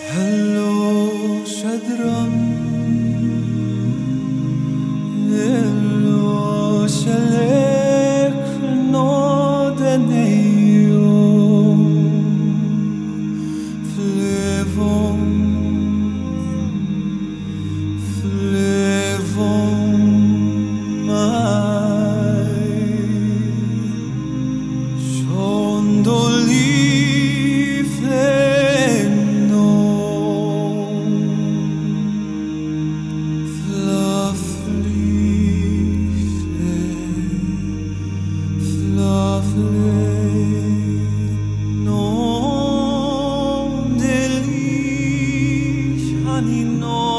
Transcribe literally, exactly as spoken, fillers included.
Hello, Shadram. Hello, Shalek, no deneyo. Flevon, flevon, mai. Shondoli. Non delich ani no